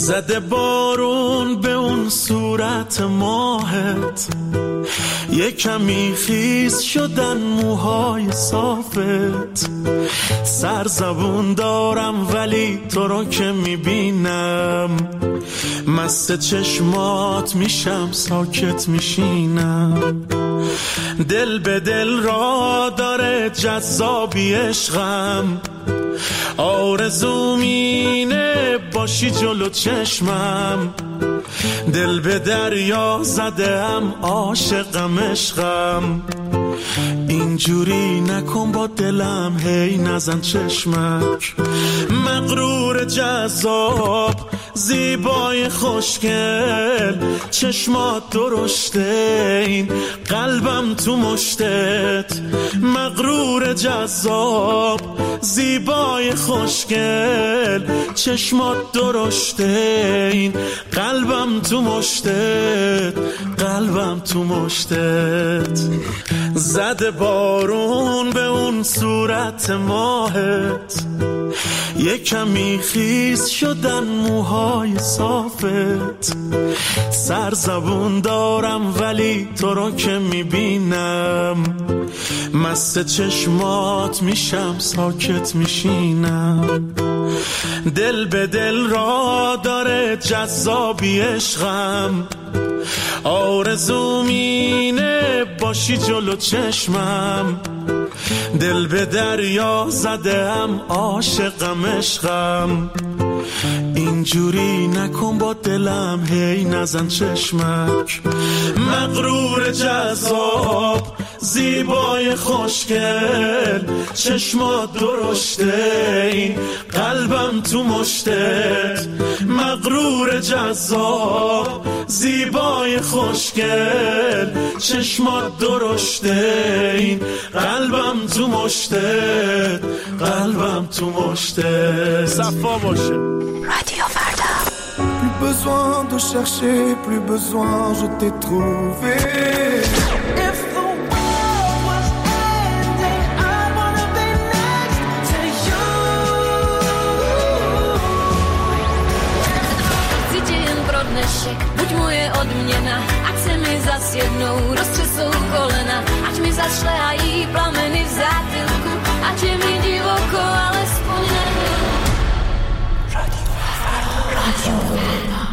زده بارون به اون صورت ماهت، یه کمی خیس شدن موهای صافت. سرزبون دارم ولی تو رو که میبینم، مست چشمات میشم ساکت میشینم. دل به دل را داره جذابی عشقم، آرزوم اینه باشی جلو چشمم. دل به دریا زدم عاشقم عشقم، اینجوری نکن با دلم هی نزن چشمک. مغرور جذاب زیبای خوشگل، چشمات درشته این قلبم تو مشتت. مغرور جذاب زیبای خوشگل، چشمات درشته این قلبم تو مشتت. قلبم تو مشتت. زده بارون به اون صورت ماهت، یه کمی خیس شدن موهای صافت. سرزبون دارم ولی تو رو که میبینم، مست چشمات میشم ساکت میشینم. دل به دل را داره جذابی عشقم، آرزوم اینه باشی جلو چشمم. دل به دریا زدم عاشقم عشقم، اینجوری نکن با دلم هی نزن چشمک. مغرور جذاب زیبای خوشگل، چشمات درشته این قلبم تو مشتت. مغرور جذاب زیبای خوشگل، چشمات درشته این قلبم تو مشتت. قلبم تو مشتت. صفا باشه. رادیو فردا. Plus besoin de chercher, plus besoin, je t'ai trouvé. If the world was ending, I wanna be next to you. Cíti jen pro dnešek, buď moje odměna, ať se mi zas jednou roztřesou kolena, ať mi zašlehají plameny v zátylku, ať je mi divoko, alespoň nevím. Radio Verda.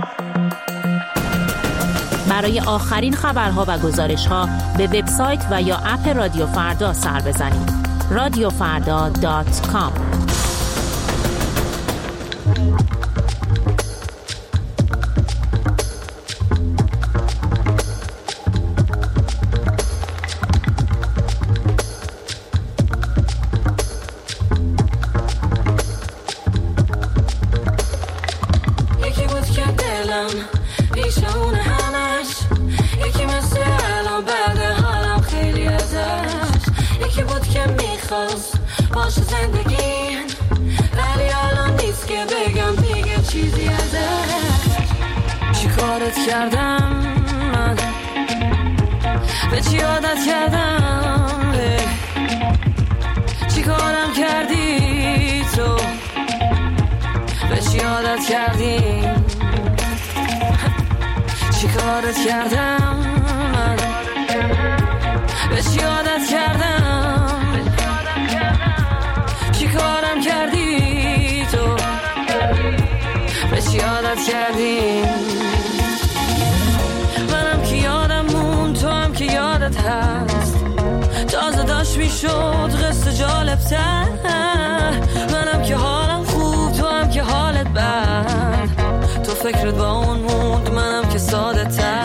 برای آخرین خبرها و گزارش‌ها به وبسایت و یا اپ رادیو فردا سر بزنید. radiofarda.com. یکی بود که دلم پیش اون همش، یکی مثل الان بعد حالم خیلی ازش، یکی بود که میخواست باشه زندگیم ولی الان نیست که بگم دیگه چیزی ازش. چی کارت کردم من، به چی عادت کردم، چی کارم کردی تو، به چی عادت کردی، چی کارت کردم من، به چی عادت کردم، چی کارم کردی تو، به چی عادت کردی. منم که یادم مون، تو هم که یادت هست، تازه داشت میشد قصه جالب تر. منم که حالم خوب، تو هم که حالت بد، تو فکرت با اون موند، منم که ساده تر.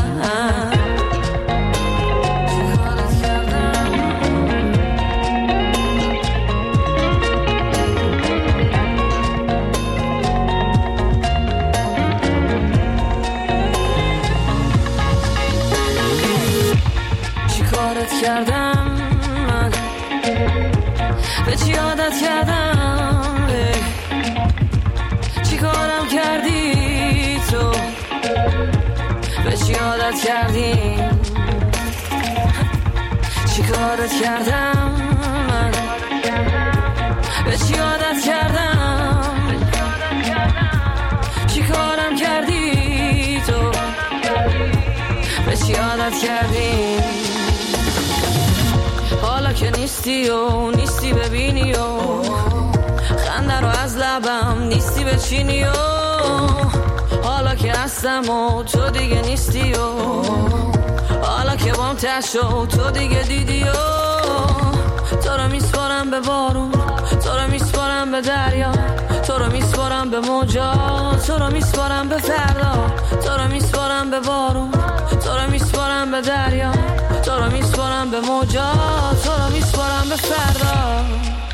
کردم من، به چی عادت کردم، چی کارم کردی تو، به چی عادت کردی، چی کارت کردم من، به چی عادت کردم، چی کارم کردی تو، به چی عادت کردی. حالا که نیستی و نیستی ببینی و خنده رو از لبم نیستی بچینی و حالا که هستم و تو دیگه نیستی و حالا که بام تشت و تو دیگه دیدی و تو رو میسپارم به بارون، تو رو میسپارم به دریا، تو رو میسپارم به موجا، تو رو میسپارم به فردا، تو رو میسپارم به بارون، تو رو میسپارم به دریا، تو رو میسپارم به موجا، تو رو میسپارم به فردا.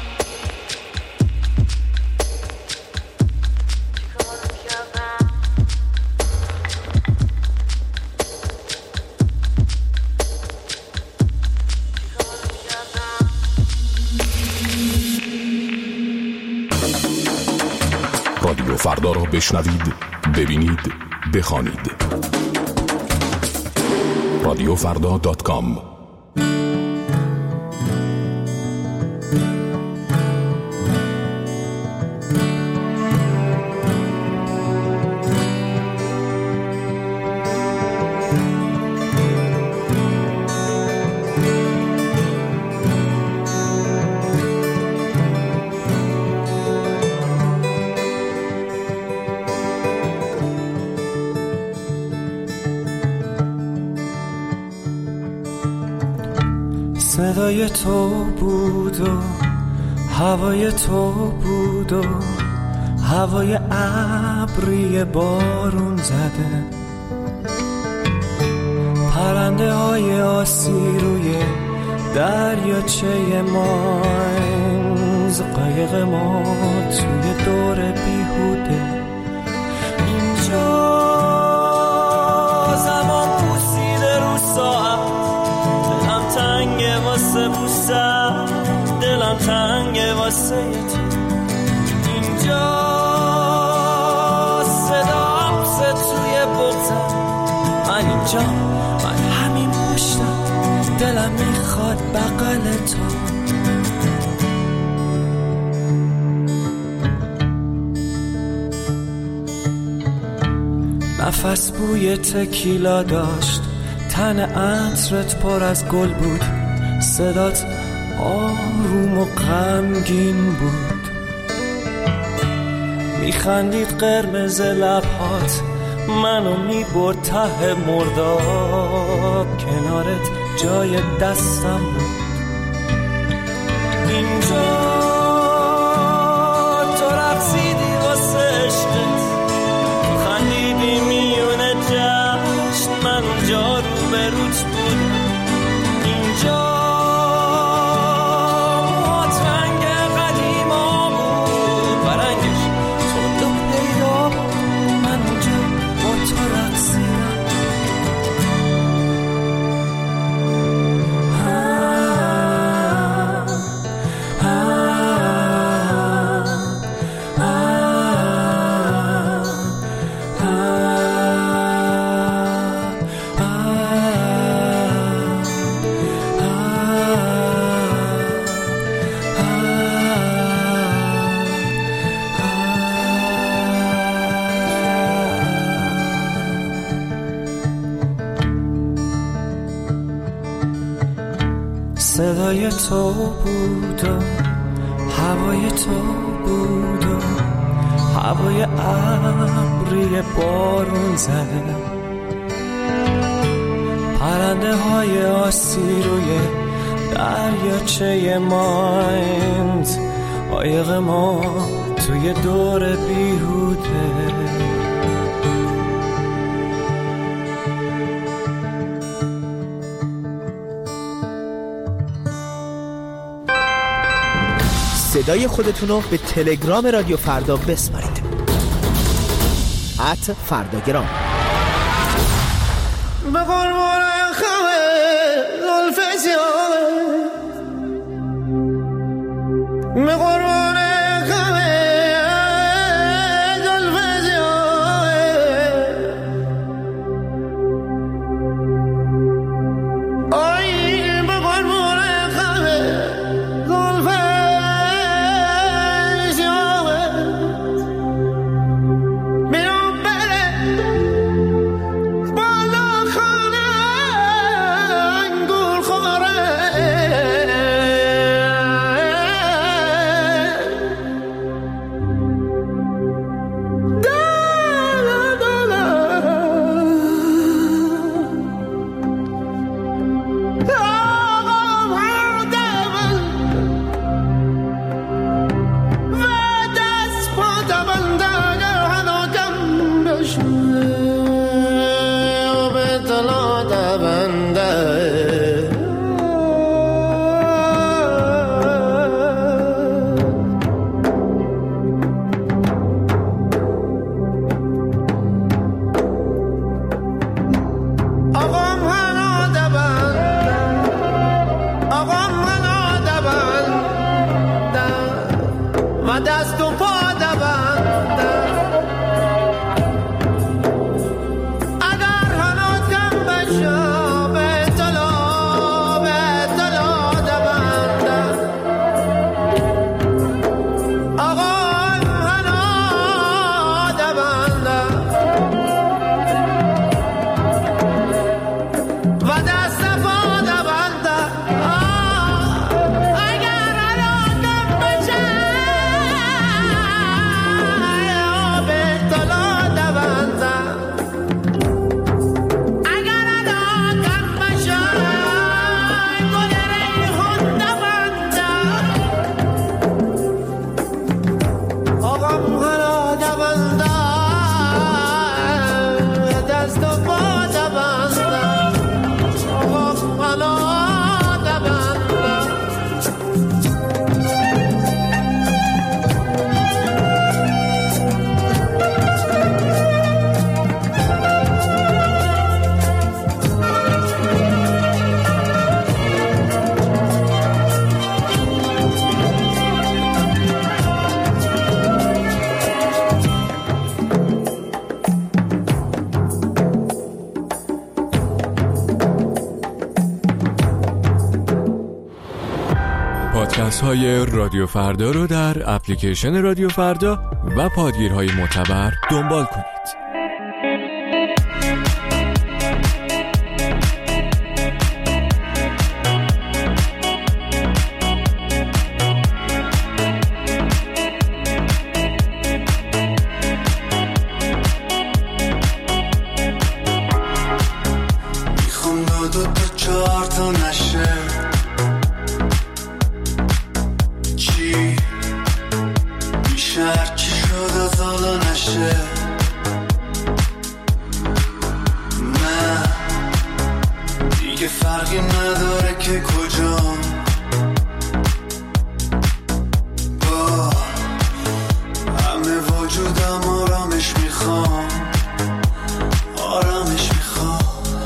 رادیو فردا را بشنوید، ببینید، بخوانید. radiofarda.com. صدای تو بود و هوای تو بود و هوای ابری بارون زده، پرنده های آسی روی دریاچه ماینز، قایق ما توی دور بیهوده. اینجا زمان پوسیده رو ساعت، دلم تنگه واسه بوسم، دلم تنگه واسه تو. اینجا صدا حبسه توی بغزم، من اینجا، من همین پشتم، دلم میخواد بغل تو. نفس بوی تکیلا داشت، تن عطرت پر از گل بود، صدات آروم و غمگین بود. میخندید قرمز لبهات، منو میبرد ته مرداب، کنارت جای دستم بود. اینجا تو رقصیدی واسه عشقت، تو خندیدی میونه جشن، من اونجا رو به روت بودم. اینجا موهات رنگ قدیما بود و رنگش تو دو پیدا بود. من اونجا با تو رقصیدم. صدای تو بود و هوای تو بود و هوای ابری بارون زده، پرنده های آسی روی دریاچه مایند، قایق ما توی دور بیهوده. صدای خودتونو به تلگرام رادیو فردا بسپارید. @فرداگرام. به قربان خمه زلف سیاه، به قربان خمه زلف سیاه، آی به قربان خمه زلف پادکست های رادیو فردا رو در اپلیکیشن رادیو فردا و پادگیرهای معتبر دنبال کنید. دو تا چهار تا نشه چی میشه چی شد از حالا نشه نه دیگه فرقی نداره که کجام با همه وجودم آرامش میخوام آرامش میخوام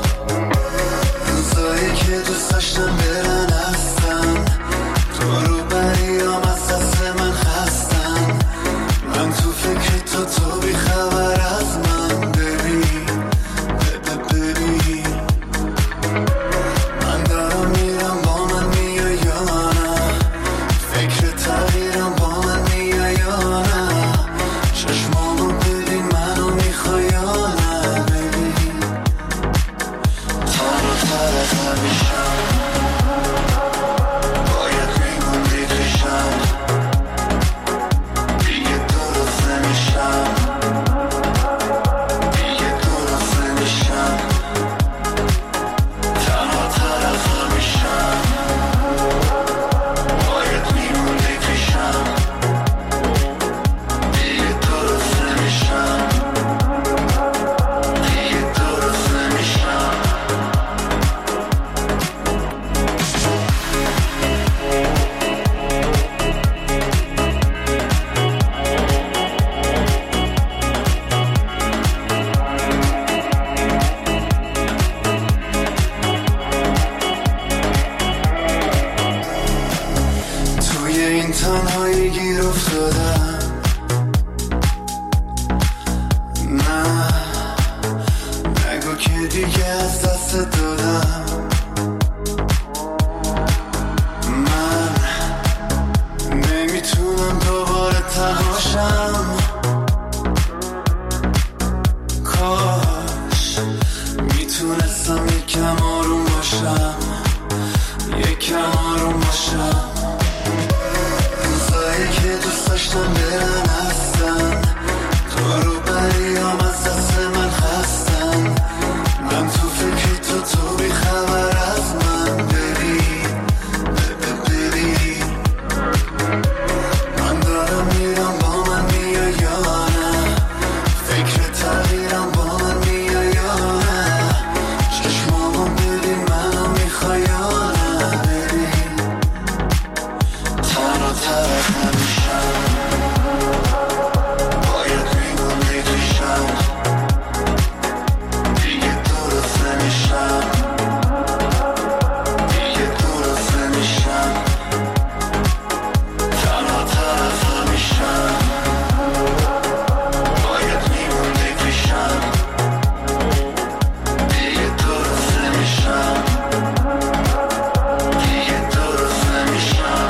روزایی که دوست داشتم برن هستن تو رو بریام از دست من خستن من تو فکر تو بی خبر از من ببین من دارم میرم با من میای یا نه فکر تغییرم با من میای یا نه چشمامو ببین منو میخوای یا نه ببین تنها از همیشم باید میموندی پیشم دیگه درست نمیشم دیگه درست نمیشم تنها از همیشم باید میموندی پیشم دیگه درست نمیشم دیگه درست نمیشم توی این تنهایی گیر افتادم نه نگو که دیگه از دست دادم من نمیتونم دوباره تنهاشم کاش میتونستم یکم آروم باشم یکم آروم باشم روزایی که دوست داشتم برن هستن تو رو بریام از دست من خستن من تو فکر تو بی خبر از من ببین من دارم میرم با من میای یا نه فکر تغییرم با من میای یا نه چشمامو ببین منو میخوای یا نه ببین تنها از همیشم باید میموندی پیشم دیگه درست نمیشم دیگه درست نمیشم تنها از همیشم باید میموندی پیشم دیگه درست نمیشم دیگه درست نمیشم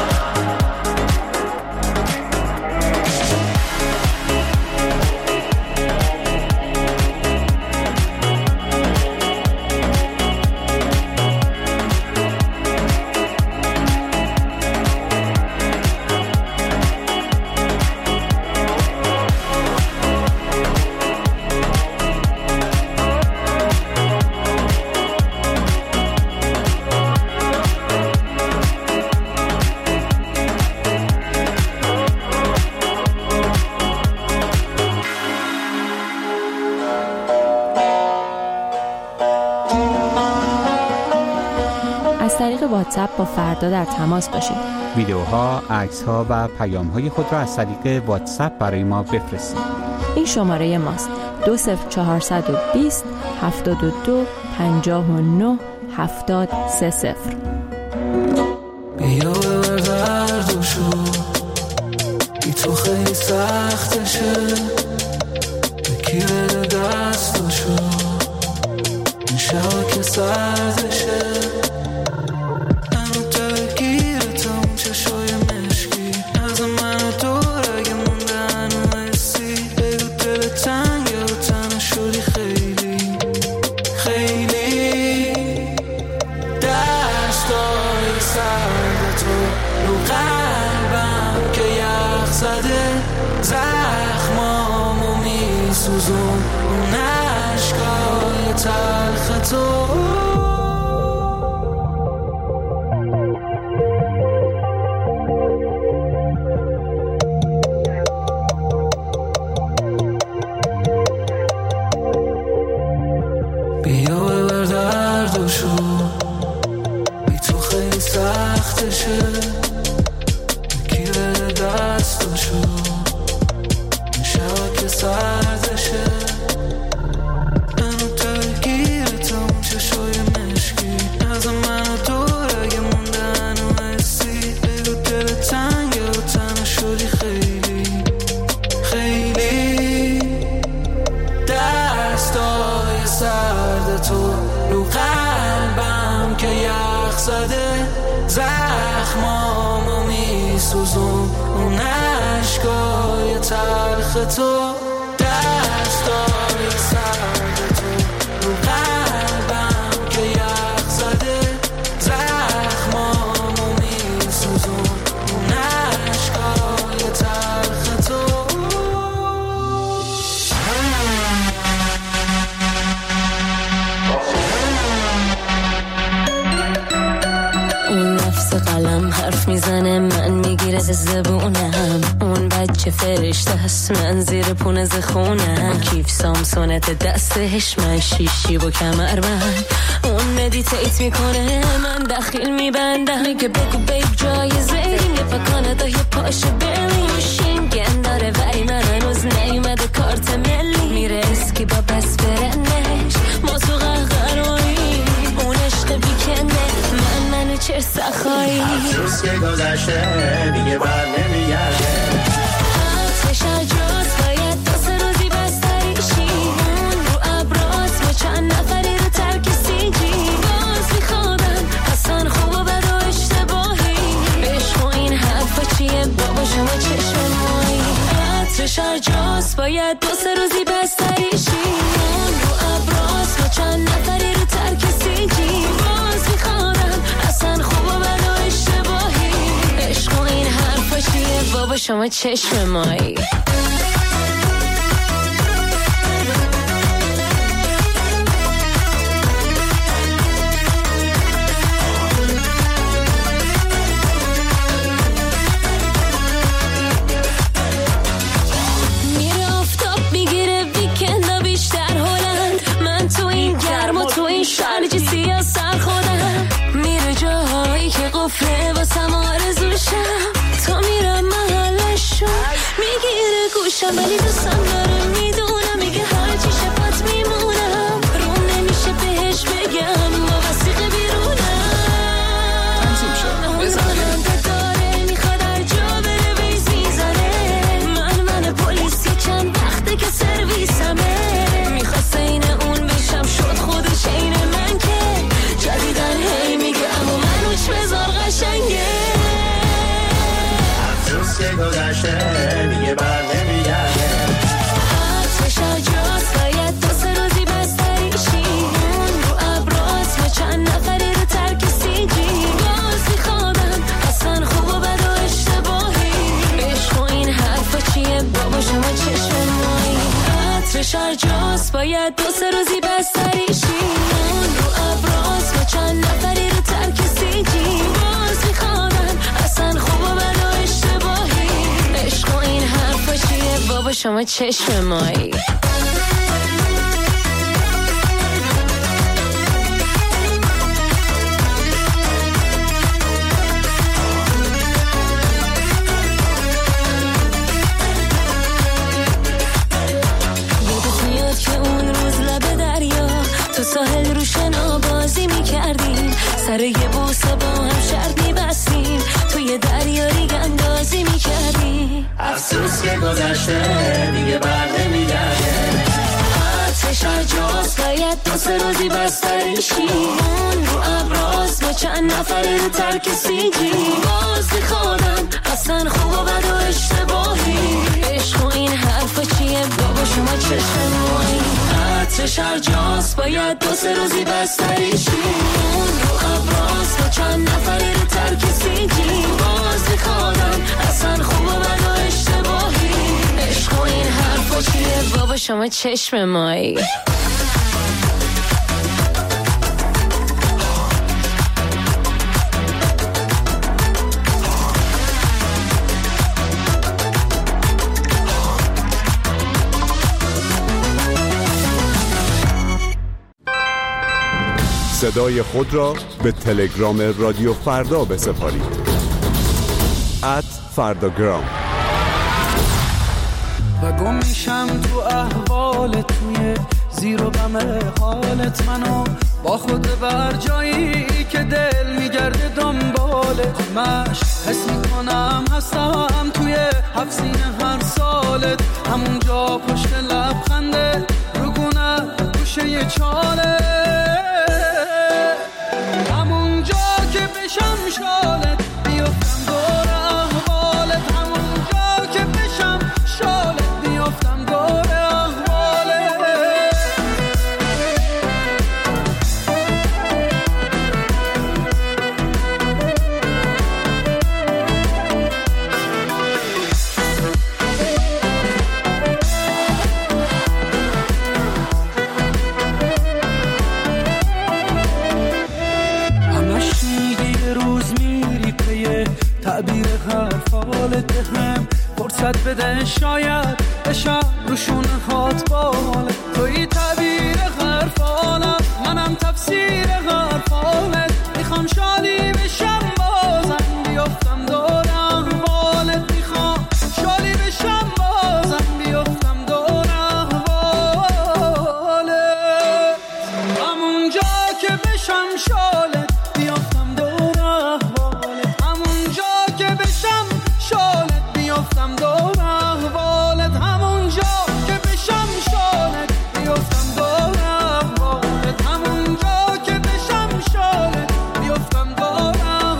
از طریق واتساپ با فردا در تماس باشید. ویدیوها، عکس‌ها و پیام‌های خود را از طریق واتساپ برای ما بفرستید. این شماره ماست: 20420 72 59 7030. بیا ببر شو بی تو خیلی سختشه یکی بده دستاشو این شبا که سردشه منو درگیرتم چشای مشکی از منو دور اگه مونده هنو حسی بگو دل تنگ یا تنها شدی خیلی خیلی دستای سرد تو رو قلبم که یخ زده زخمامو میسوزون اون عشقای تلخ تو بیا ببر دردشو، بی تو خیلی سختشه، یکی بده دستشو، این شب که سردشه، منو درگیرتم چشای مشکی، از من و دور اگه مونده هنو حسی، بگو دل تنگه و تنها شدی خیلی خیلی. دستای سرد تو رو قلبم که یخ زده، زخمامو میسوزون اون عشقای تلخ تو. دستای سرد تو رو قلبم که یخ زده، زخمامو میسوزون اون عشقای تلخ تو. اون نفس قلم حرف میزنه، من میگیره زبونم، اون بچه فرشته هست، من زیر پونه زخونم، کیف سامسونت دستش، من شیشی و کمربند، اون مدیتیت میکنه، من دخیل میبندم، میگه بگو بیب جایزه این یه پاکانه یه پاش برلین، شینگن داره ولی من هنوز نیومده کارت ملی، میره اسکی با بس برنش، ما تو قهقرایی، اون عشق بیکنه، منو چه سخایی، افسوس که گذشته دیگه بر نمیگرده، آتش اجاز باید دو سه روزی بستریشی، اون رو ابراز با چند نفری رو ترک سیجی، باز میخوادم اصلا خوب و بد و اشتباهی، عشق و این حرفا چیه بابا شما چشم مایی، آتش اجاز باید دو سه روزی بستریشی، اون رو ابراز با چند نفری رو ترک سیجی، باز میخوادم اصلا خوب و بد و اشتباهی، عشق و این حرفا چیه بابا شما چشم مایی. میره آفتاب میگیره ویکندا بیشتر هلند، من تو این گرم و تو این شرج سیاه سر خودم، میره جاهایی که قفله واسم آرزوشم، تا میرم محلشو میگیره گوشم، ولی دوستم داره میدونم، میگه هرچی شفت میمونم، روم نمیشه بهش بگم با وسیقه بیرونم، اون داره میخواد هر جا بره بیز میزنه، من پلیسی چند وقته که سرویسمه، میخواست این اون بشم شد خودش این من که جدیدن هی میگه اما منوش بذار قشنگه، افسوس که گذشته دیگه بر نمیگرده، آتش اجاز باید دو سه روزی بستریشی، اون رو ابراز با چند نفری رو ترک سیجی، باز میخوادم اصلا خوب و بد و اشتباهی، عشق و این حرفا چیه بابا شما چشم مایی، آتش اجاز باید دو سه روزی بستریشی، اون رو ابراز با چند نفری رو ترک سیجی، باز میخوادم اصلا خوب و بد و اشتباهی، عشق و این حرفا چیه بابا شما چشم مایی. یادت میاد که اون روز لب دریا تو ساحل رو شنا بازی میکردیم، سر یه بوسه با هم شرط میبستیم، توی دریا ریگ اندازی میکردیم، افسوس که گذشته دیگه بر نمیگرده، آتش اجاز باید دو سه روزی بستریشی، اون رو ابراز با چند نفری رو ترک سیجی، باز میخوادم اصلا خوب و بد و اشتباهی، عشق و این حرفا چیه بابا شما چشم مایی، آتش اجاز باید دو سه روزی بستریشی، اون رو ابراز با چند نفری رو ترک سیجی، باز میخوادم اصلا خوب و بد و اشتباهی، عشق و این حرفا چیه بابا شما چشم مایی. صدای خود را به تلگرام رادیو فردا بسپارید. @فرداگرام. و گم میشم تو احوالت، توی زیر و بم حالت، منو با خود بر جایی که دل میگرده دنبالت. مش حس میکنم هستم توی حفظینه هر سالت، همونجا پشت لبخنده روگونه گوشه یه چاله، همونجا که بشم شالت بیفتم دور احوالت، همونجا که بشم شالت بیفتم دور احوالت. تعبیر حرفالت بهم فرصت بده، شاید بشم روشون هات بالت. توی تعبیر حرفالم، منم تفسیر حرفالت، میخوام شالی بشم بازم بیفتم دور احوالت، میخوام شالی بشم بازم بیفتم دور احوالت، همونجا که بشم شالت بیفتم دور احوالت، همونجا که بشم شالت بیفتم دور احوالت، همونجا که بشم شالت بیفتم دور احوالت، همونجا که بشم شالت بیفتم دور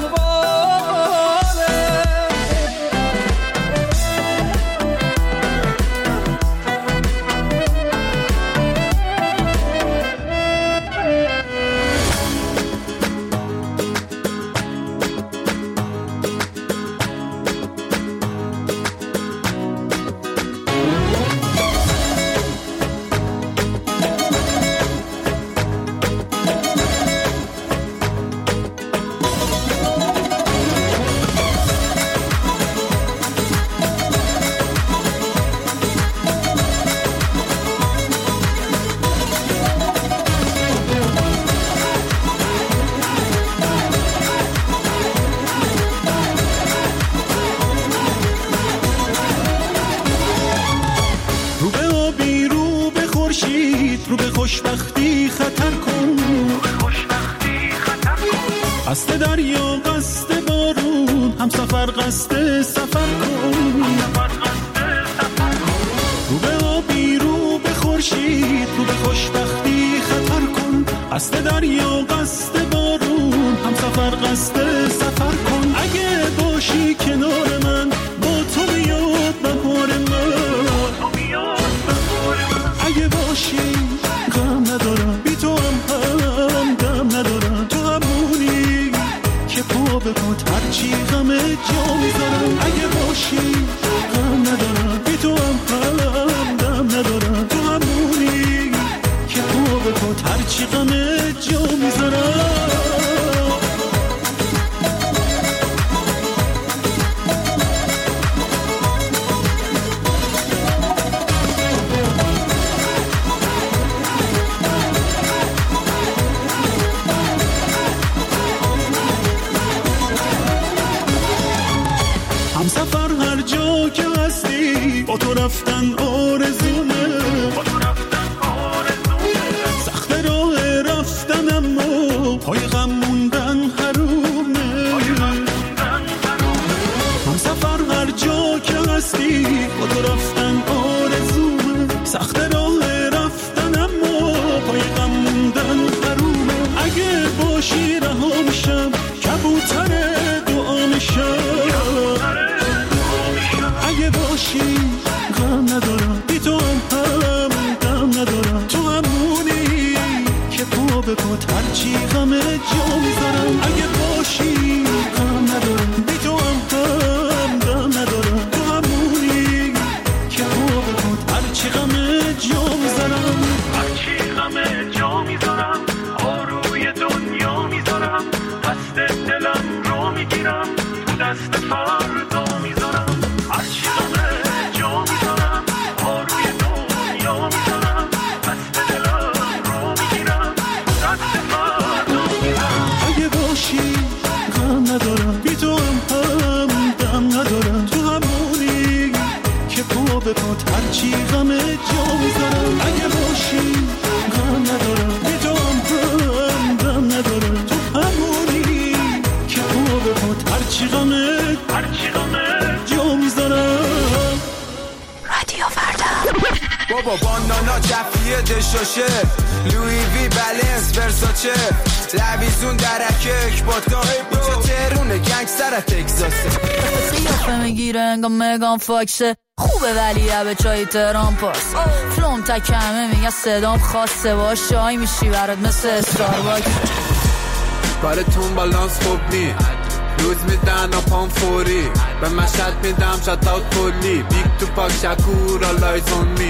رو به خوشبختی خطر کن، قصد دریا قصد بارون، هم سفر قصد سفر کن، رو به آبی رو به خورشید، رو به خوشبختی خطر کن، قصد دریا قصد بارون، هم سفر قصد سفر کن. اگه باشی کنار من، با تو بیاد بهار من، اگه باشی غم ندارم، بی تو هم دم ندارم، تو همونی که پا به پات هرچی غم جا میذارم. اگه باشی غم ندارم، بی تو هم دم ندارم، تو همونی که پا به پات هرچی غم جا میذارم. همسفر هر جا که هستی، با تو رفتن آرزومه، سخت راه رفتن اما پای غم موندن حرومه. همسفر هر جا که هستی، با تو رفتن آرزومه، سخت راه رفتن اما پای غم موندن حرومه. اگه باشی رها میشم، کبوتر دعا میشم، اگه باشی غم ندارم، بی تو هم دم ندارم، تو همونی که پا به پات هرچی غم جا میذارم. اگه باشی غم ندارم، بی تو هم دم ندارم، تو همونی که پا به پات هرچی غم جا میذارم، هرچی غم جا میذارم، آروی دنیا میذارم، دست دلم رو میگیرم، تو دست فردا میذارم. به پات هرچی غم جا میذارم. اگه باشی غم ندارم، بی تو هم ندارم. تو همونی که پا به پات هرچی غم جا میذارم. رادیو فردا. بابا بانانا جفیه دشاشه، لوی وی بلنس ورساچه، لویزون درکه اکباتا، اینجا تهرونه گنگستر تگزاسه. سیافه میگیره انگا مگان فاکسه، خوبه ولی به چای تهران پاس. فلوم تکمه میگه صدام خاصه، باش چای میشی برات مثل استارباکس. کارتون بالانس خوب نی، روز میدن و پام فوری، به مشهد میدم شات اوت کلی، بیگ تو پاک شکور آلایز اون می.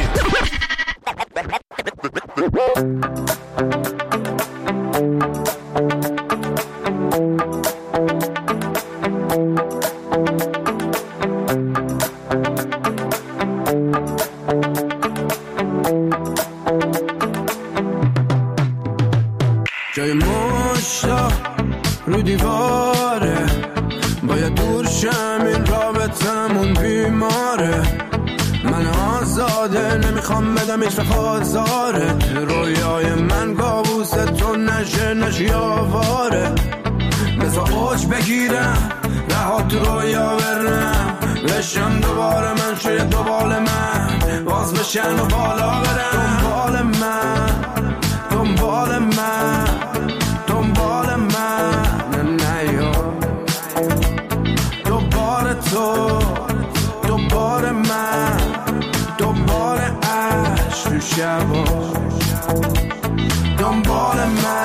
جای مشتا رو دیواره، باید دور شم این رابطمون بیماره. من آزاده نمیخوام بدم هیچ وقت آزاره، رویای من کابوس تو نشی آواره. بذار اوج بگیرم رها تو رویا برم، بشم دوباره من شاید دوبال من باز بشن و بالا برم. دنبال من نیا، دوباره تو دوباره من، دوباره عشق تو شبا. دنبال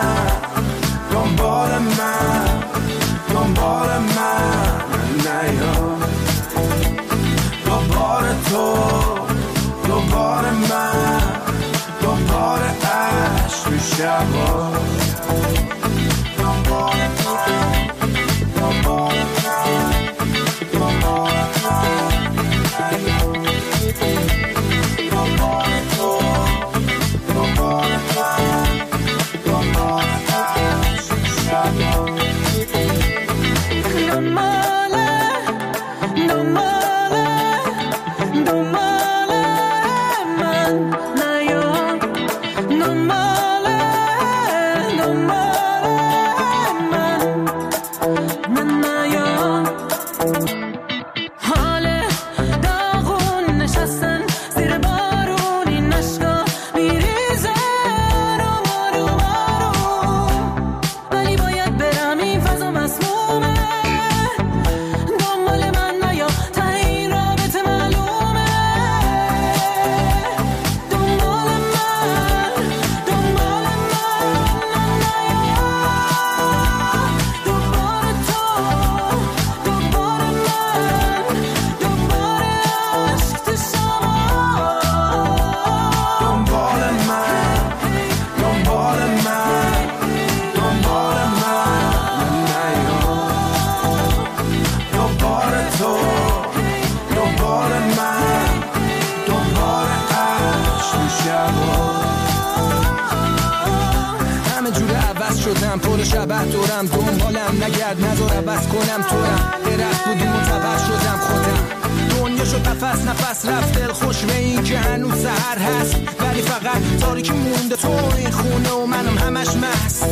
من نیا، دوباره تو دوباره من، دوباره عشق تو شبا. پر شبه دورم، دنبالم نگرد نذار عوض کنم تورم. درخت بودی منتظر شدم خودم، دنیا شد نفس رفت دل خوش به این که هنوز سحر هست، ولی فقط تاریکی مونده تو این خونه و منم همش مست.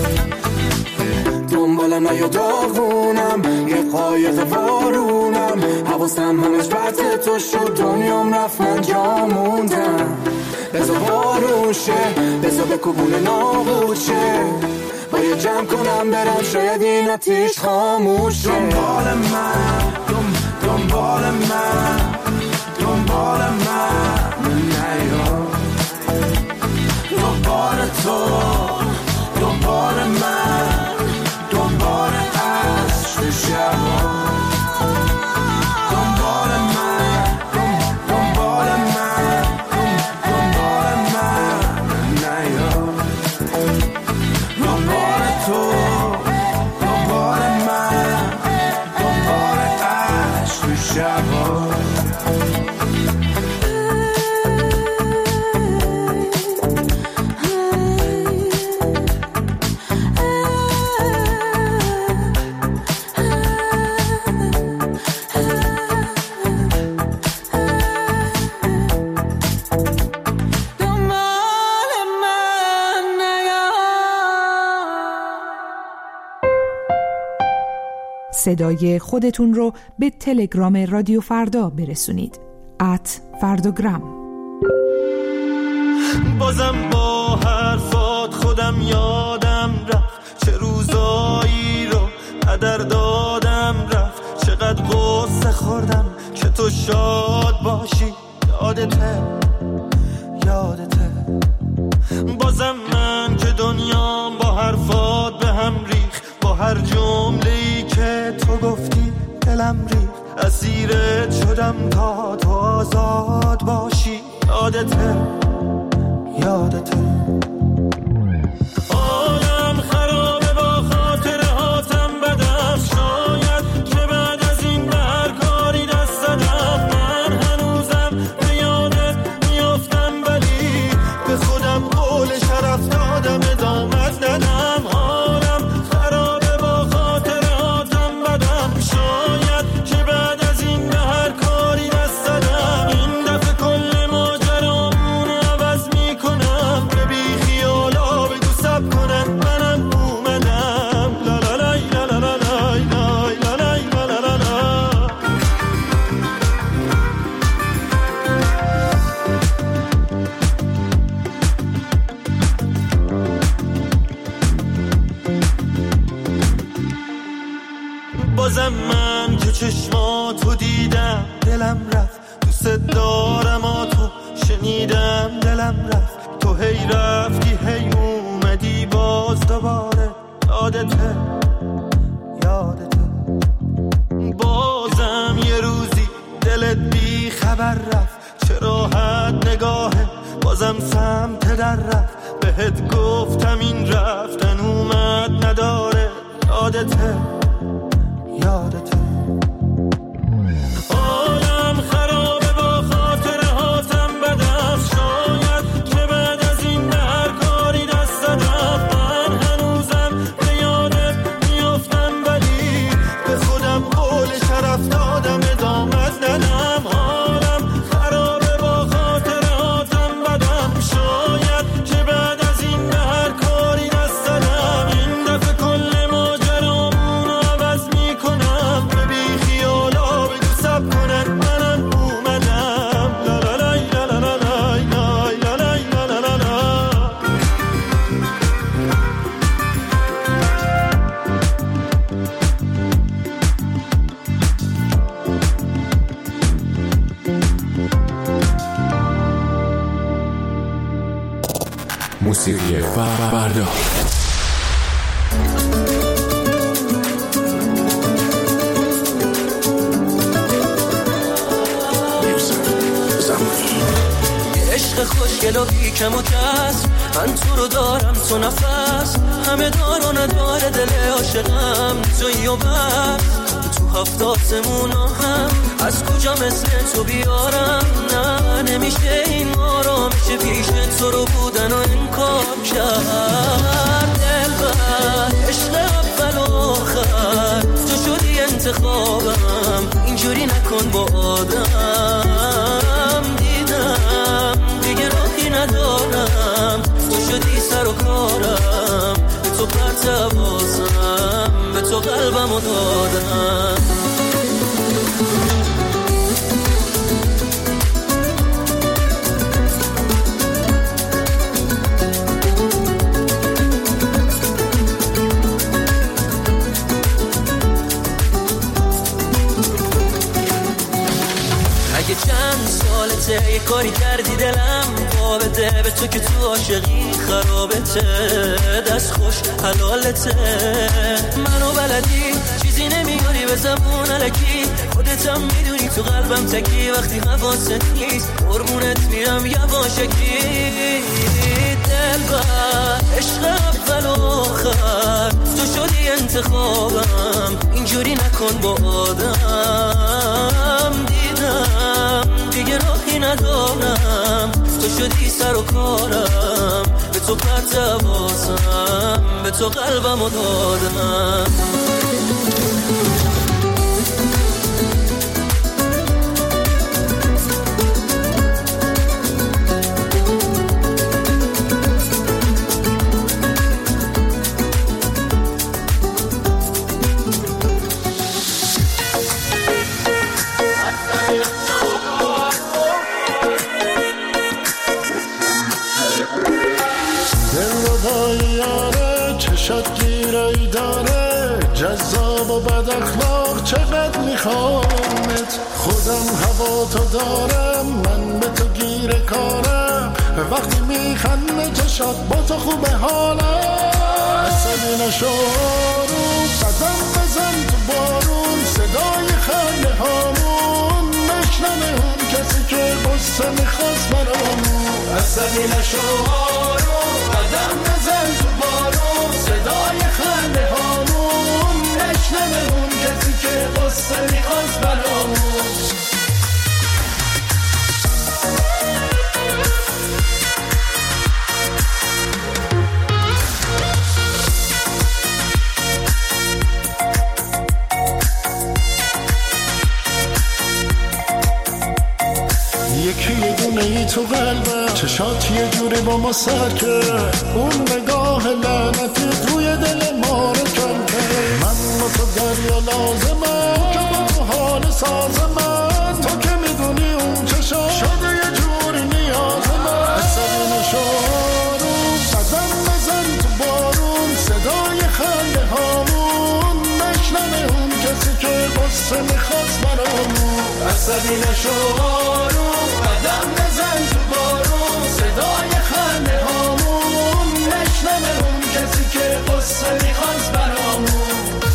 دنبالم نیا داغونم، یه قایق وارونم، حواسم همش بطه تو شد، دنیام رفت من جا موندم. بذار بارون شه، بذار بکوبونه نابود شه، باید جمع کنم برم شاید این آتیش خاموشه. دنبال من نیا، دوباره تو دوباره من، دوباره عشق تو شبا. صدای خودتون رو به تلگرام رادیو فردا برسونید. @فرداگرام. بازم با حرفات خودم یادم رفت، چه روزایی رو هدر دادم رفت، چقدر غصه خوردم که تو شاد باشی. یادته بازم من که دنیام با حرفات به هم ریخ، با هر جمله‌ای که تو گفتی دلم ریخ، اسیرت شدم تا تو آزاد باشی. یادته عالم خرابه با خاطر هاتم بدم، شاید که بعد از این به هر کاری دست زدم، من هنوزم به یادت میافتم ولی به خودم قول شرف دادم ادامت ندم. عالم خرابه با خاطر هاتم بدم، شاید که بعد از این به هر کاری دست زدم، این دفعه کل ماجرامون عوض میکنم، به بی خیالا بگو سب کنن منم اومدم. لا لا لای لا لا لا لای لای لا لای لا لا لا لا. بازم من که چشماتو دیدم دلم رفت، دوست دارم تو شنیدم دلم رفت، تو هی رفتی هی اومدی باز دوباره. یادته بازم یه روزی دلت بی خبر رفت، چه راحت نگاهه بازم سمت در رفت، بهت گفتم این رفتن اومد نداره. یادته عالم خرابه با خاطر هاتم بدم، شاید که بعد از این به هر کاری دست زدم، من هنوزم به یادت میافتم ولی به خودم قول شرف دادم ادامت ندم. عالم خرابه با خاطر هاتم بدم، شاید که بعد از این به هر کاری دست زدم، این دفعه کل ماجرامون عوض میکنم، به بی خیالا بگو سب کنن منم اومدم. لا لا لای لا لا لا لای لای لا لای لا لا لا لا. موسیقی فردا. عشق خوشگل و بیکم و کس، من تو رو دارم تو نفس، همه دار و نداره دل عاشقم تویی و بس. تو هفت آسمونا هم از کجا مثل تو بیارم، نه نمیشه این آرامش پیش تو رو بودن و انکار کرد. دلبر عشق اول و آخر تو شدی انتخابم، اینجوری نکن با آدم، دیدم دیگه راهی ندارم، تو شدی سر و کارم، به تو پرت بازم، به تو قلبمو دادم. اگه چند سالته یه کاری کردی دلم بابته، به تو که تو عاشقی خرابته، دست خوش حلالته، منو بلدی چیزی نمیاری به زبون الکی، خودتم میدونی تو قلبم تکی، وقتی حواست نیست قربونت میرم یواشکی. دلبر عشق اول و آخر تو شدی انتخابم، اینجوری نکن با آدم، دیدم دیگه راهی ندارم، تو شدی سر و کارم، به تو پرت بازم، به تو قلبمو دادم. چشات گیرایی داره، جذاب و بد اخلاق چقدر میخوامت. خودم هوا تو دارم، من به تو گیر کارم، وقتی میخنده چشات با تو خوبه حالم. عصبی نشو آروم، قدم بزن تو بارون، صدای خنده هامون نشنمه اون کسی که بسته میخواست برامون. عصبی نشو آروم، قدم بزن تو بارون، صدای خنده هامون نشنمه اون کسی که بسته میخواست برامون. یکی یه دونه ای تو قلبم، چشات یه جوری با ما سر کرد، اون نگاه لعنتی روی دل ما رو کم کرد. من و تو دریا لازمم، که با تو حال ساز من، تو که میدونی اون چشات شده یه جوری نیاز من. عصبی نشو آروم، قدم بزن تو بارون، صدای خنده هامون نشنمه اون کسی که قصه میخواست برامون. عصبی نشو آروم، قدم بزن تو بارون، صدای خنده هامون نشنمه اون کسی که قصه میخواست برامون.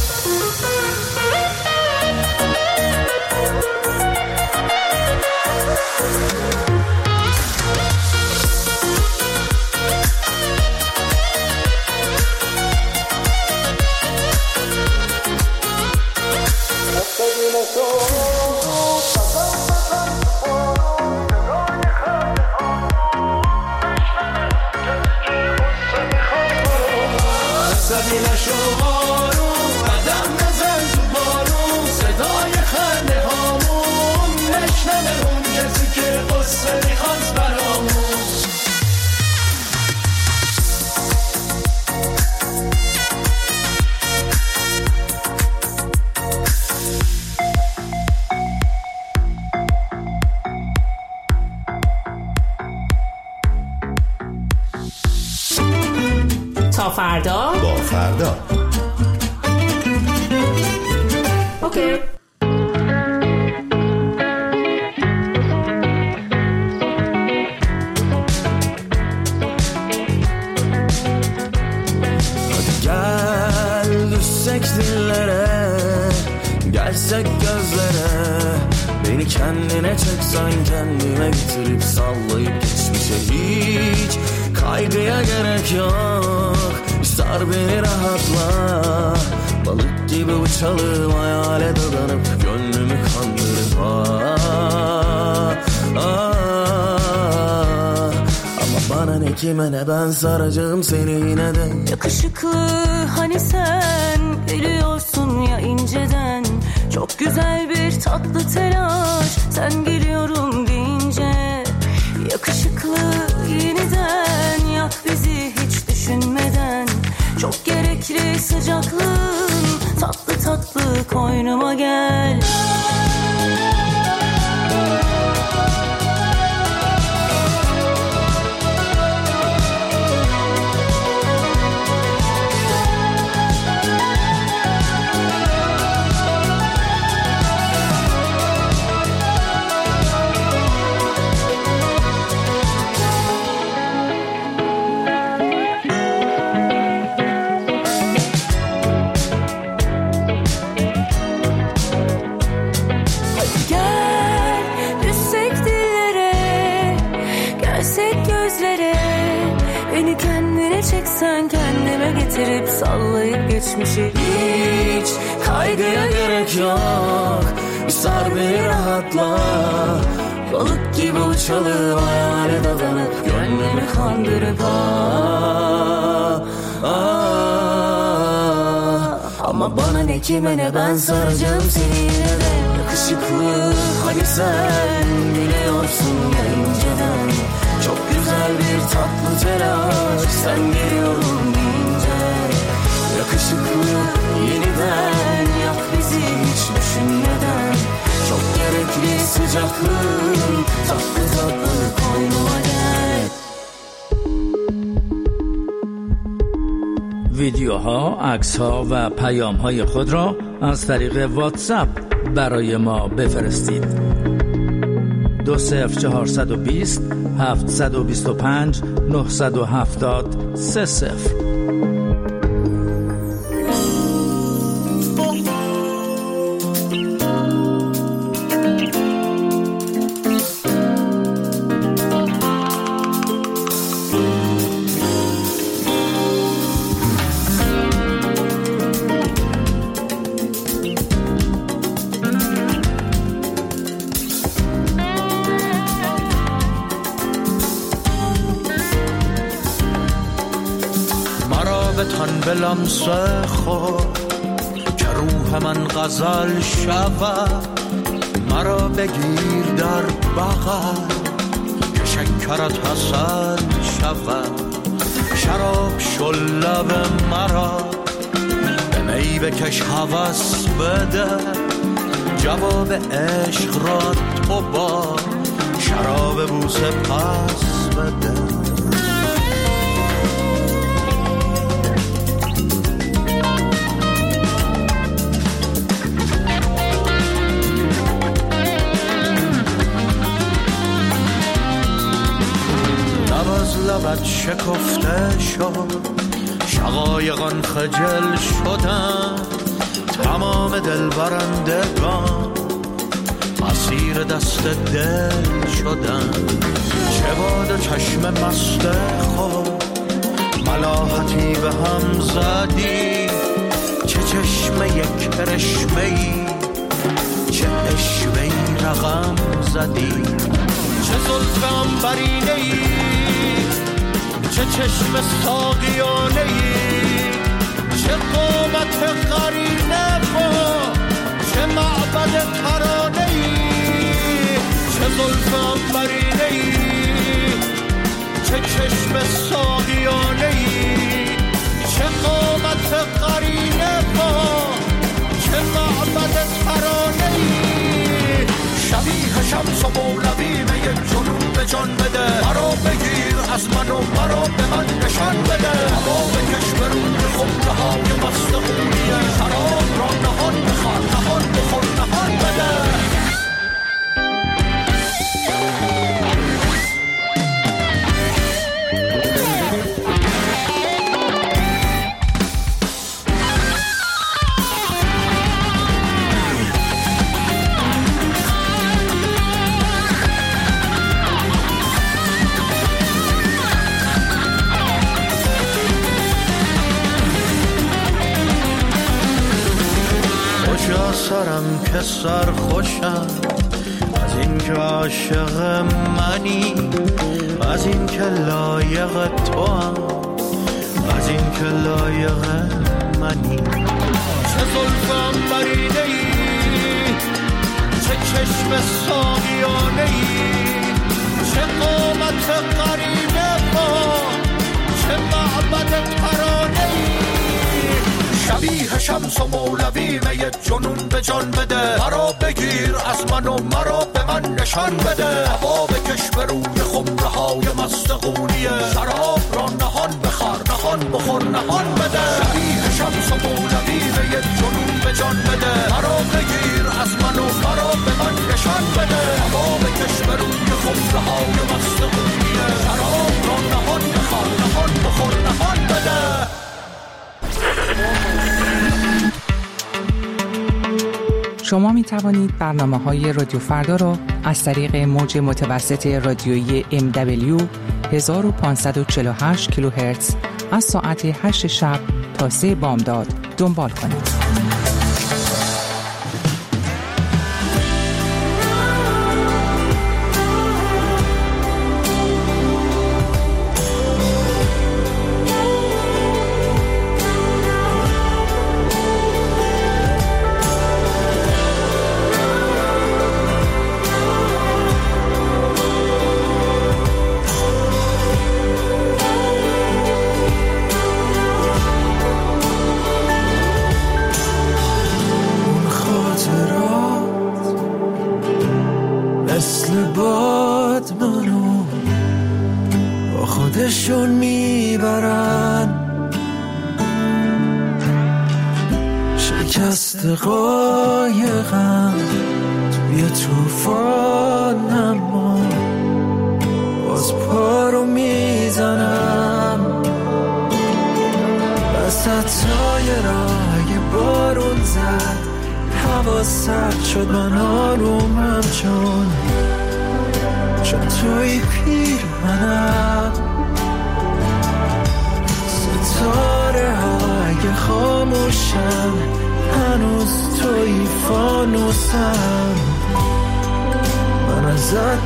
تا فردا با فردا. اوکی. Gel düşsek dillere, gelsek gözlere, beni kendine çeksen kendime getirip sallayıp geçmişe hiç kaygıya gerek yok. İster beni rahatla, balık gibi uçalım hayale dadanıp gönlümü kandırıp ama bana ne kime ne ben saracağım seni yine de. Yakışıklı hani sen gülüyorsun ya inceden, çok güzel bir tatlı telaş sen geliyorum deyince. Yakışıklı yeniden yak bizi hiç düşünmeden, çok gerekli sıcaklığın tatlı tatlı koynuma gel. Sen kendime getirip sallayıp geçmişi hiç kaygıya gerek yok. İster beni rahatla, balık gibi uçalım hayale dadanıp gönlümü kandırıp ama bana ne kime ne ben saracağım seni yine de. Yakışıklı hani sen biliyorsun ya inceden, çok güzel bir tatlı telaş sen geliyorum deyince. Yakışıklı yeniden yak bizi hiç düşünmeden, çok gerekli sıcaklığın tatlı tatlı koynuma gel. ویدیوها، عکس‌ها و پیام‌های خود را از طریق واتساپ برای ما بفرستید. 20420 725 970 30. لمس خود که روح من غزل شود، مرا بگیر در بغل که شکرت حسن شود. شراب شل لب مرا به می بکش هوس بده، جواب عشق را تو با شراب بوسه پس بده. لبت شکفته شد، شقایقان خجل شدن، تمام دل برندگان اسیر دست دل شدن. چه باد چشم مست خود ملاحتی به هم زدی، چه چشمه یک کرشمه‌ای، چه اشوه‌ای رقم زدی. چه زلف عنبرینه‌ای، چه چشم ساقیانه‌ای، چه قامت قرینه با چه معبد ترانه‌ای. چه زلف عنبرینه‌ای، چه چشم ساقیانه‌ای، چه قامت قرینه با چه معبد ترانه‌ای. شبیه شمس و مولوی یک جنون به جان بده، مرا بگیر از من و مرا به من نشان بده. هوا بکش به روی خمره های مست خونیه، شراب را نهان بخور نهان بخور نهان بده. سرم که سر خوشم از این که عاشق منی، از این که لایق تو هم، از این که لایق منی. چه زلف عنبرینه‌ای، چه چشم ساقیانه‌ای، چه قامت قرینه با چه معبد ترانه‌ای. شبیه شمس و مولوی می جنون به جان بده، مرا بگیر از من و مرا به من نشان بده. هوا بکش به روی خمره های مست خونیه، شراب را نهان بخور نهان بخور نهان بده. شبیه شمس و مولوی می جنون به جان بده، مرا بگیر از من و مرا به من نشان بده. هوا بکش به روی خمره های مست خونیه، شراب را نهان بخور نهان بخور نهان بده. شما می توانید برنامه‌های رادیو فردا را از طریق موج متوسط رادیویی MW 1548 کیلوهرتز از ساعت 8 شب تا 3 بامداد دنبال کنید. شکست قایقم توی توفان، اما باز پا رو میزنم وسط تایرای بارون زد، هوا سرد شد، من آرومم چون توی پیرهنم. ستاره های خاموشن، هنوز توی فانوسم، من ازت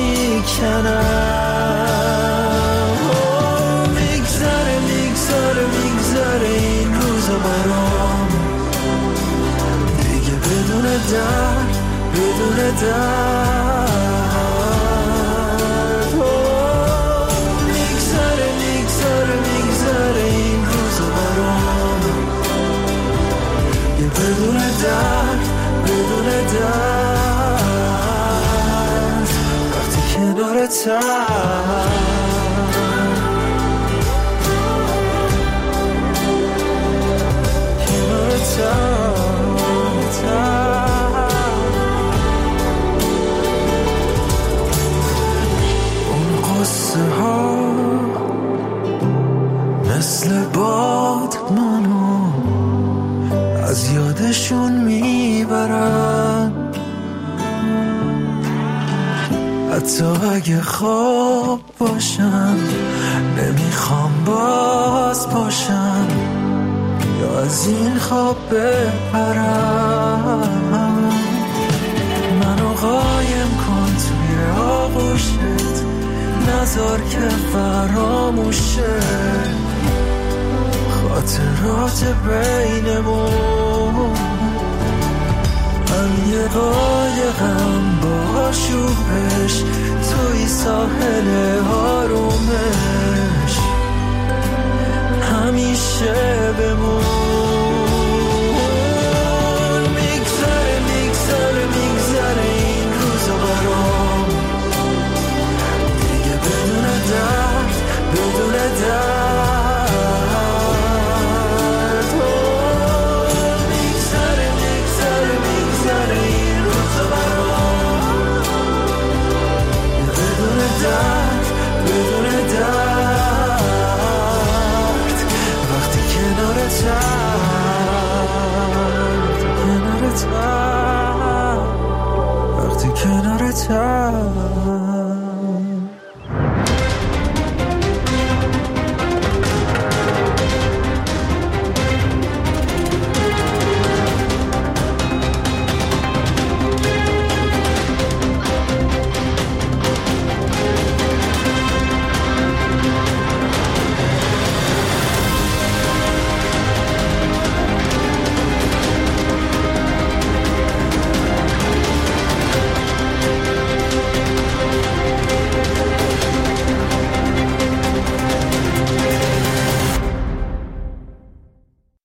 نمیکنم. میگذره میگذره میگذره این روزا برام، دیگه بدون درد بدون درد. میگذره میگذره میگذره این روزا برام، دیگه بدون درد بدون درد. وقتی کنارتم اون قصه ها مثل باد منو از یادشون میبرن، حتی اگه خواب باشم نمیخوام باز باشم یا از این خواب بپرم. منو قایم کن توی آغوشت، نذار که فراموشه خاطرات بینمون. من یه قایقم با آشوبش توی ساحل آرومش، همیشه بمون.